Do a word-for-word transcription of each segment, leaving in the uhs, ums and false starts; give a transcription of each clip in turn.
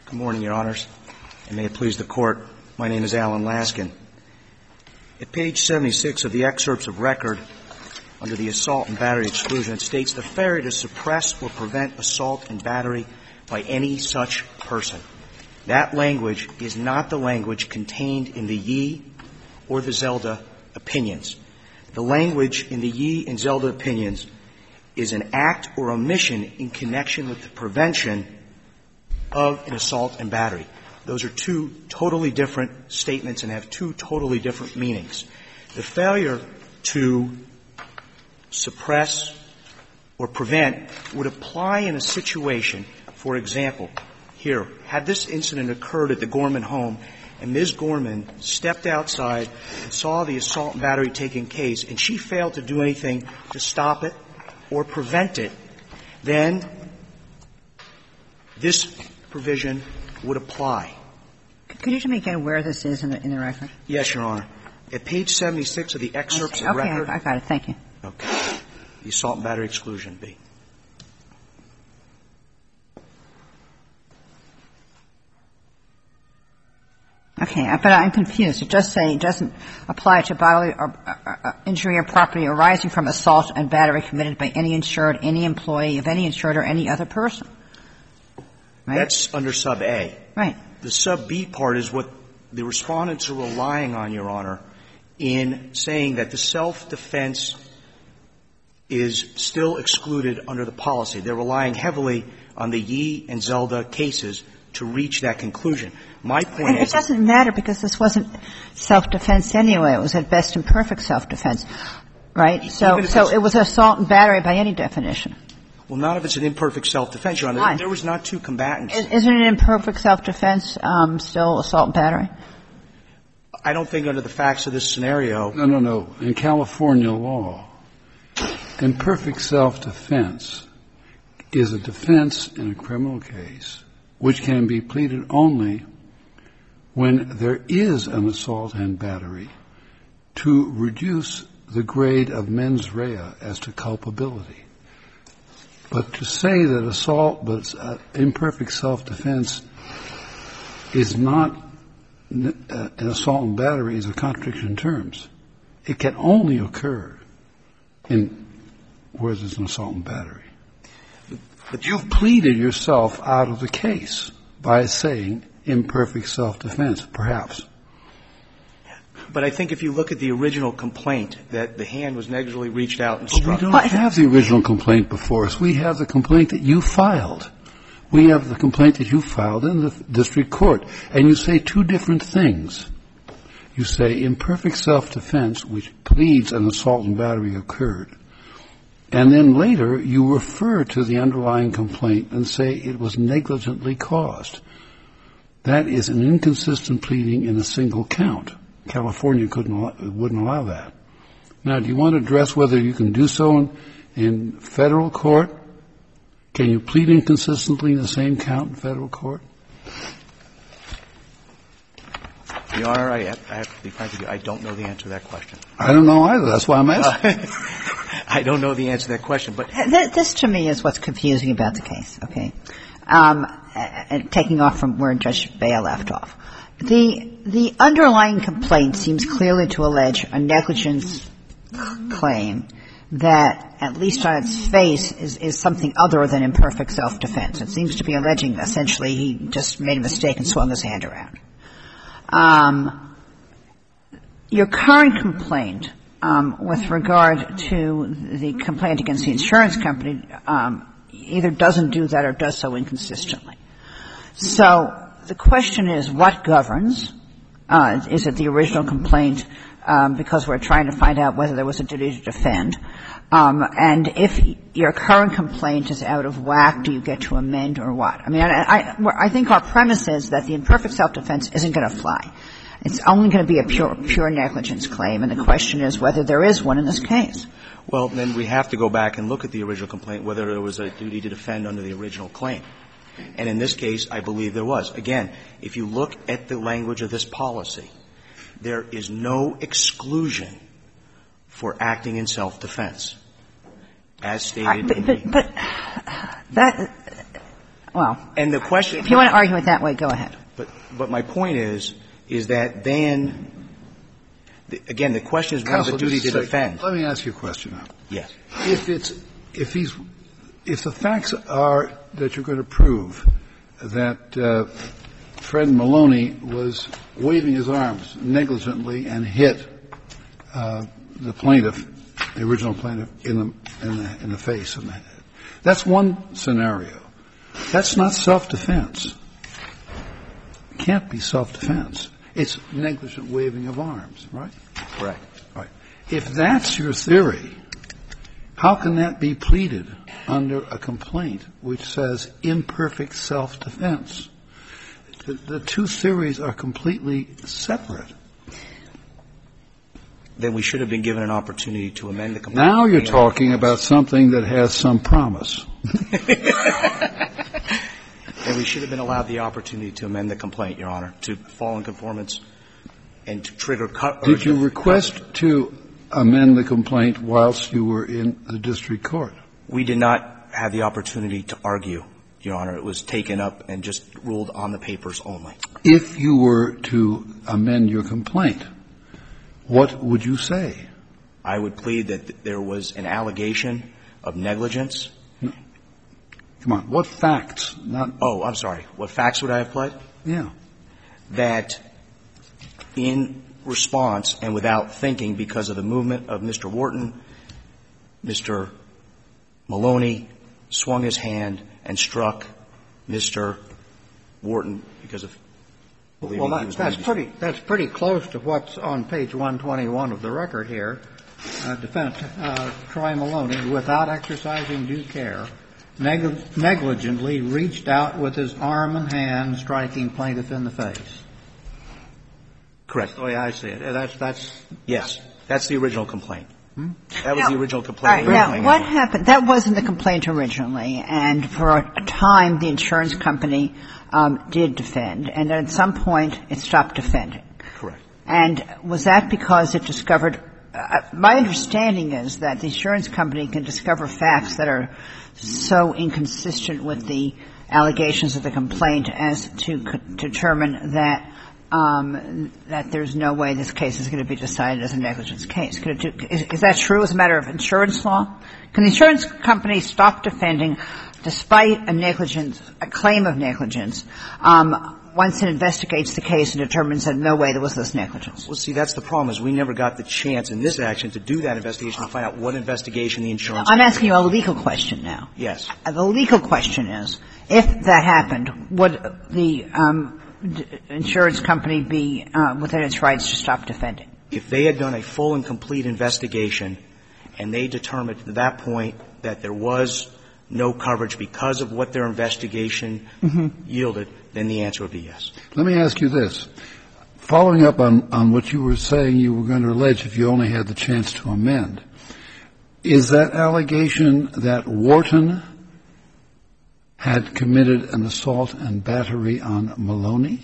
Good morning, Your Honors, and may it please the Court. My name is Alan Laskin. At page seventy-six of the excerpts of record, under the assault and battery exclusion, it states the failure to suppress or prevent assault and battery by any such person. That language is not the language contained in the Yee or the Zelda opinions. The language in the Yee and Zelda opinions is an act or omission in connection with the prevention of an assault and battery. Those are two totally different statements and have two totally different meanings. The failure to suppress or prevent would apply in a situation, for example, here, had this incident occurred at the Gorman home and Miz Gorman stepped outside and saw the assault and battery taking place and she failed to do anything to stop it or prevent it, then this provision would apply. Could you tell me again where this is in the, in the record? Yes, Your Honor. At page seventy-six of the excerpts okay, of record. Okay, I got it. Thank you. Okay. The assault and battery exclusion, B. Okay, but I'm confused. It does say it doesn't apply to bodily or, uh, injury or property arising from assault and battery committed by any insured, any employee of any insured or any other person. Right? That's under sub A. Right. The sub B part is what the respondents are relying on, Your Honor, in saying that the self-defense is still excluded under the policy. They're relying heavily on the Yee and Zelda cases to reach that conclusion. My point and is... It doesn't matter because this wasn't self-defense anyway. It was at best imperfect self-defense. Right? So, so it was assault and battery by any definition. Well, not if it's an imperfect self-defense, Your Honor. Why? There was not two combatants. Isn't an imperfect self-defense um, still assault and battery? I don't think under the facts of this scenario. No, no, no. In California law, imperfect self-defense is a defense in a criminal case which can be pleaded only when there is an assault and battery to reduce the grade of mens rea as to culpability. But to say that assault, but uh, imperfect self-defense is not uh, an assault and battery is a contradiction in terms. It can only occur in where there's an assault and battery. But you've pleaded yourself out of the case by saying imperfect self-defense, perhaps. But I think if you look at the original complaint, that the hand was negligently reached out and struck. But we don't have the original complaint before us. We have the complaint that you filed. We have the complaint that you filed in the district court. And you say two different things. You say imperfect self-defense, which pleads an assault and battery occurred. And then later you refer to the underlying complaint and say it was negligently caused. That is an inconsistent pleading in a single count. California couldn't, wouldn't allow that. Now, do you want to address whether you can do so in, in federal court? Can you plead inconsistently in the same count in federal court? Your Honor, I have, I have to be frank with you. I don't know the answer to that question. I don't know either. That's why I'm asking. Uh, I don't know the answer to that question. But this, to me, is what's confusing about the case. Okay, um, and taking off from where Judge Bea left off. The the underlying complaint seems clearly to allege a negligence claim that, at least on its face, is, is something other than imperfect self-defense. It seems to be alleging essentially he just made a mistake and swung his hand around. Um, your current complaint, um, with regard to the complaint against the insurance company, um, either doesn't do that or does so inconsistently. So the question is, what governs? Uh, is it the original complaint? Um, because we're trying to find out whether there was a duty to defend. Um, and if your current complaint is out of whack, do you get to amend or what? I mean, I, I, I think our premise is that the imperfect self-defense isn't going to fly. It's only going to be a pure, pure negligence claim, and the question is whether there is one in this case. Well, then we have to go back and look at the original complaint, whether there was a duty to defend under the original claim. And in this case, I believe there was. Again, if you look at the language of this policy, there is no exclusion for acting in self-defense, as stated. But, but, but that well, and the question, if you want to argue it that way, go ahead. But, but my point is, is that then, the, again, the question is one of the duty to defend. Let me ask you a question now. Yes. If it's, if he's, if the facts are that you're going to prove that uh, Fred Maloney was waving his arms negligently and hit uh, the plaintiff, the original plaintiff, in the, in the, in the face, in the head. That's one scenario. That's not self-defense. It can't be self-defense. It's negligent waving of arms, right? Correct. Right. If that's your theory, how can that be pleaded under a complaint which says imperfect self-defense? The, the two theories are completely separate. Then we should have been given an opportunity to amend the complaint. Now you're talking about something that has some promise. And we should have been allowed the opportunity to amend the complaint, Your Honor, to fall in conformance and to trigger cut. Did you request to amend the complaint whilst you were in the district court? We did not have the opportunity to argue, Your Honor. It was taken up and just ruled on the papers only. If you were to amend your complaint, what would you say? I would plead that there was an allegation of negligence. No. Come on. What facts? Not. Oh, I'm sorry. What facts would I have pled? Yeah. That in response and without thinking, because of the movement of Mister Wharton, Mister Maloney swung his hand and struck Mister Wharton because of believing well, he that, was that's going pretty that's pretty close to what's on page one twenty-one of the record here. Uh, defendant uh, Troy Maloney, without exercising due care, neg- negligently reached out with his arm and hand, striking plaintiff in the face. Correct. That's the way I see it. That's that's yes. That's the original complaint. Hmm? That was now, the original complaint. All right, now, what happened? That wasn't the complaint originally, and for a time the insurance company um, did defend, and then at some point it stopped defending. Correct. And was that because it discovered uh, – my understanding is that the insurance company can discover facts that are so inconsistent with the allegations of the complaint as to co- determine that um, that there's no way this case is going to be decided as a negligence case. Could it do, is, is that true as a matter of insurance law? Can the insurance company stop defending despite a negligence, a claim of negligence, um, once it investigates the case and determines that no way there was this negligence? Well, see, that's the problem, is we never got the chance in this action to do that investigation to find out what investigation the insurance I'm asking you a legal question now. Yes. Uh, the legal question is, if that happened, would the um, d- insurance company be uh, within its rights to stop defending? If they had done a full and complete investigation and they determined at that point that there was no coverage because of what their investigation mm-hmm. yielded, then the answer would be yes. Let me ask you this. Following up on, on what you were saying you were going to allege if you only had the chance to amend, is that allegation that Wharton had committed an assault and battery on Maloney?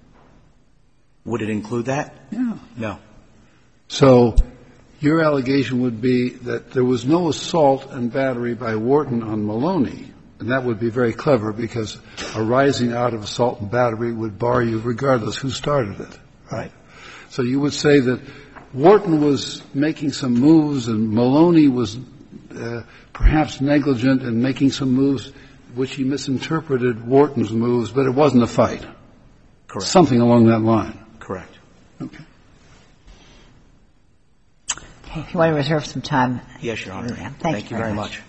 Would it include that? Yeah. No. So your allegation would be that there was no assault and battery by Wharton on Maloney, and that would be very clever because arising out of assault and battery would bar you regardless who started it. Right. So you would say that Wharton was making some moves and Maloney was uh, perhaps negligent in making some moves which he misinterpreted Wharton's moves, but it wasn't a fight. Correct. Something along that line. Correct. Okay. Okay. If you want to reserve some time. Yes, Your Honor. Thank, Thank you very very much. much.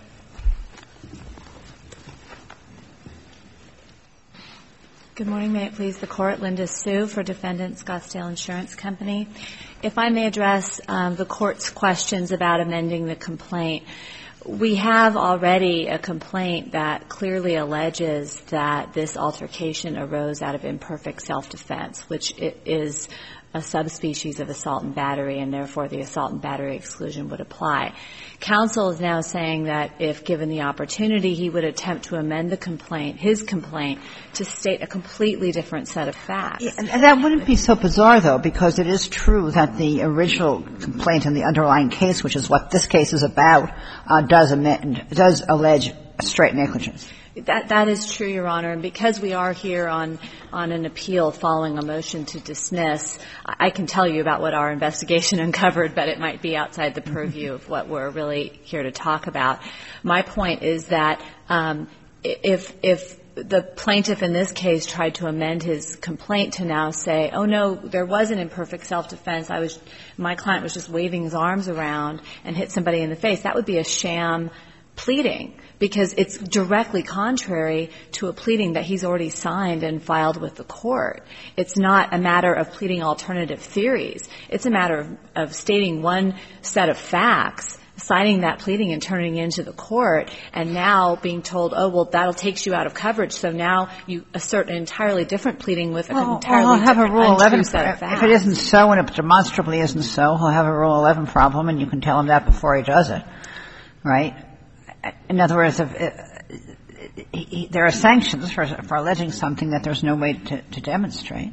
Good morning. May it please the Court. Linda Sue for Defendant Scottsdale Insurance Company. If I may address um, the Court's questions about amending the complaint. We have already a complaint that clearly alleges that this altercation arose out of imperfect self-defense, which is a subspecies of assault and battery, and therefore the assault and battery exclusion would apply. Counsel is now saying that if given the opportunity, he would attempt to amend the complaint, his complaint, to state a completely different set of facts. Yeah, and that wouldn't be so bizarre, though, because it is true that the original complaint in the underlying case, which is what this case is about, uh, does amend, does allege straight negligence. That that is true, Your Honor. And because we are here on on an appeal following a motion to dismiss, I can tell you about what our investigation uncovered, but it might be outside the purview of what we're really here to talk about. My point is that um, if if the plaintiff in this case tried to amend his complaint to now say, oh, no, there was an imperfect self-defense. I was, my client was just waving his arms around and hit somebody in the face, that would be a sham pleading, because it's directly contrary to a pleading that he's already signed and filed with the court. It's not a matter of pleading alternative theories. It's a matter of, of stating one set of facts, signing that pleading and turning it into the court, and now being told, oh, well, that'll take you out of coverage. So now you assert an entirely different pleading with well, an entirely well, he'll have different a Rule eleven set of facts. If it isn't so and it demonstrably isn't so, he'll have a Rule eleven problem, and you can tell him that before he does it, right? In other words, if it, he, he, there are sanctions for, for alleging something that there's no way to, to demonstrate.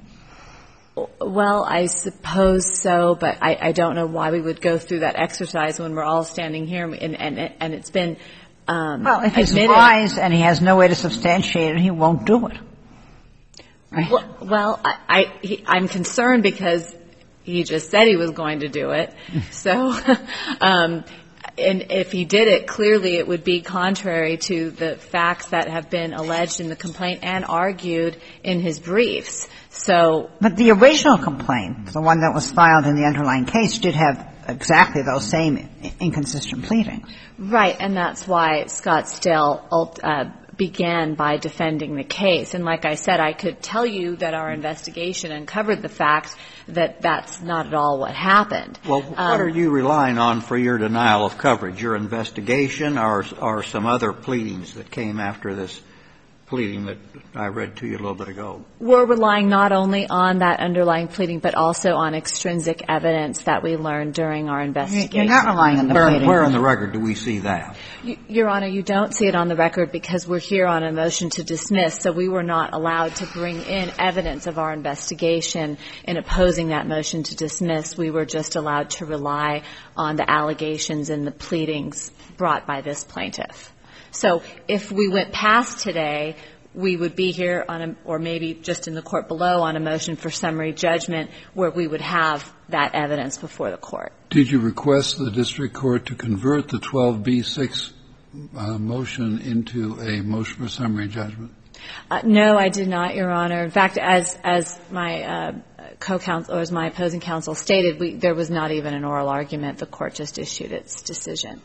Well, I suppose so, but I, I don't know why we would go through that exercise when we're all standing here, and, and, and it's been um, well, if he's admitted. wise and he has no way to substantiate it, he won't do it. Right? Well, well I, I, he, I'm concerned because he just said he was going to do it. So, um, and if he did it, clearly it would be contrary to the facts that have been alleged in the complaint and argued in his briefs. So, but the original complaint, the one that was filed in the underlying case, did have exactly those same inconsistent pleadings. Right, and that's why Scottsdale uh, began by defending the case. And like I said, I could tell you that our investigation uncovered the fact that that's not at all what happened. Well, what um, are you relying on for your denial of coverage? Your investigation or, or some other pleadings that came after this pleading that I read to you a little bit ago? We're relying not only on that underlying pleading, but also on extrinsic evidence that we learned during our investigation. You're not relying on the where, pleading. Where in the record do we see that? Your Honor, you don't see it on the record because we're here on a motion to dismiss, so we were not allowed to bring in evidence of our investigation in opposing that motion to dismiss. We were just allowed to rely on the allegations and the pleadings brought by this plaintiff. So if we went past today, we would be here on a, or maybe just in the court below on a motion for summary judgment where we would have that evidence before the court. Did you request the district court to convert the twelve B six uh, motion into a motion for summary judgment? Uh, no, I did not, Your Honor. In fact, as as my uh, co-counsel or as my opposing counsel stated, we, there was not even an oral argument. The court just issued its decision.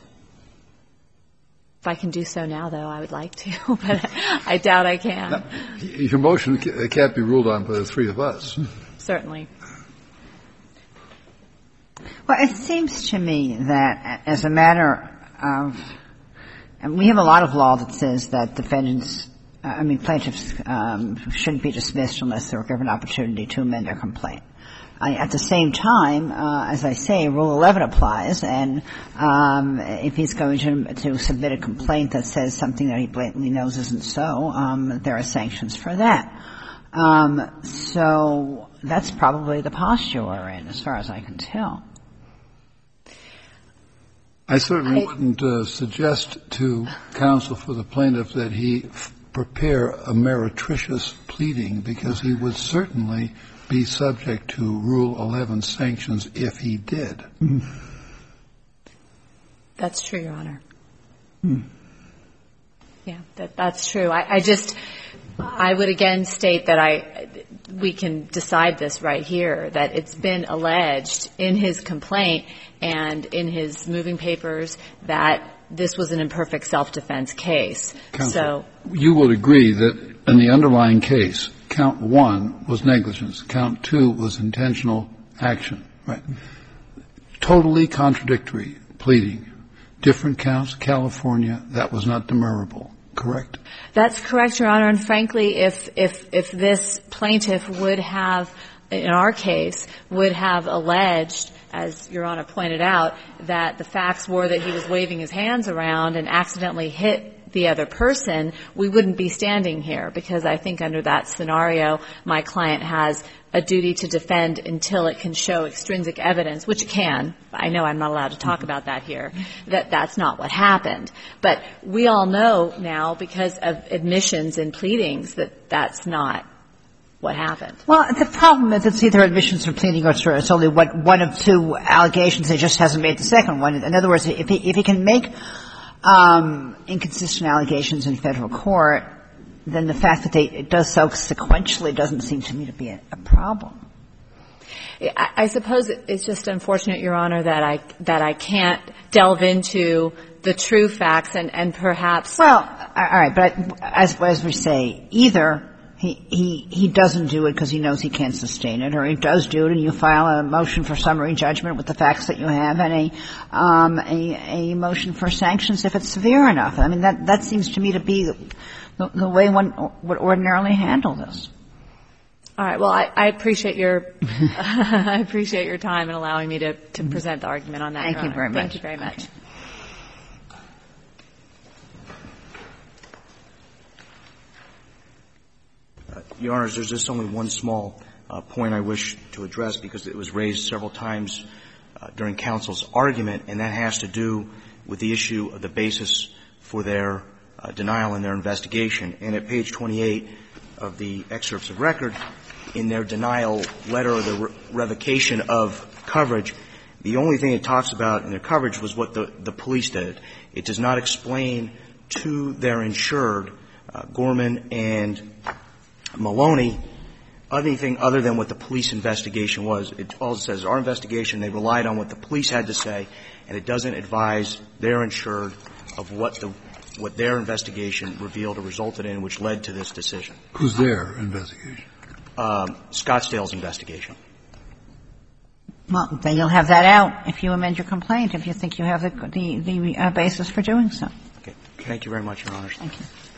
If I can do so now, though, I would like to, but I doubt I can. Now, your motion can't be ruled on by the three of us. Certainly. Well, it seems to me that as a matter of, and we have a lot of law that says that defendants, uh, I mean plaintiffs, um, shouldn't be dismissed unless they're given an opportunity to amend their complaint. I, at the same time, uh, as I say, Rule eleven applies, and um, if he's going to, to submit a complaint that says something that he blatantly knows isn't so, um, there are sanctions for that. Um, so that's probably the posture we're in, as far as I can tell. I certainly I, wouldn't uh, suggest to counsel for the plaintiff that he f- prepare a meretricious pleading, because he would certainly be subject to Rule eleven sanctions if he did. Mm. That's true, Your Honor. Mm. Yeah, that, that's true. I, I just, I would again state that I, we can decide this right here, that it's been alleged in his complaint and in his moving papers that this was an imperfect self-defense case. Counsel, so you would agree that in the underlying case, count one was negligence, count two was intentional action, right? Totally contradictory pleading. Different counts, California, that was not demurrable, correct? That's correct, Your Honor. And frankly, if, if, if this plaintiff would have, in our case, would have alleged, as Your Honor pointed out, that the facts were that he was waving his hands around and accidentally hit the other person, we wouldn't be standing here, because I think under that scenario, my client has a duty to defend until it can show extrinsic evidence, which it can. I know I'm not allowed to talk about that here, that that's not what happened. But we all know now, because of admissions and pleadings, that that's not what happened. Well, the problem is it's either admissions or pleading, or it's only one, one of two allegations. He just hasn't made the second one. In other words, if he, if he can make um, inconsistent allegations in federal court, then the fact that they, it does so sequentially doesn't seem to me to be a, a problem. I, I suppose it's just unfortunate, Your Honor, that I that I can't delve into the true facts and, and perhaps. Well, all right, but as as we say, either he he he doesn't do it because he knows he can't sustain it, or he does do it and you file a motion for summary judgment with the facts that you have, and a um a, a motion for sanctions if it's severe enough. I mean, that that seems to me to be the, the, the way one would ordinarily handle this. All right. Well, I, I appreciate your I appreciate your time and allowing me to, to present the argument on that. Thank you very much. Thank you very much. Uh, Your Honors, there's just only one small uh, point I wish to address, because it was raised several times uh, during counsel's argument, and that has to do with the issue of the basis for their uh, denial in their investigation. And at page twenty-eight of the excerpts of record, in their denial letter or the re- revocation of coverage, the only thing it talks about in their coverage was what the, the police did. It does not explain to their insured, uh, Gorman and Maloney, anything other than what the police investigation was. It also says our investigation, they relied on what the police had to say, and it doesn't advise their insured of what the what their investigation revealed or resulted in, which led to this decision. Who's their investigation? Um, Scottsdale's investigation. Well, then you'll have that out if you amend your complaint, if you think you have the the, the uh, basis for doing so. Okay. Thank you very much, Your Honors. Thank you.